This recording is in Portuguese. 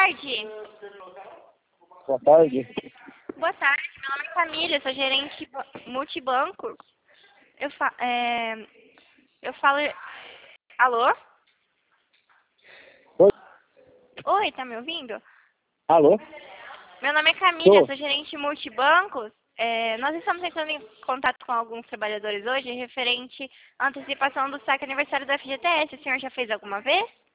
tarde. Boa tarde. Boa tarde, meu nome é Camila, eu sou gerente multibanco. Eu falo... Alô? Oi. Oi, tá me ouvindo? Alô? Meu nome é Camila, eu Tô. sou gerente multibancos. Nós estamos entrando em contato com alguns trabalhadores hoje referente à antecipação do saque aniversário do FGTS. O senhor já fez alguma vez?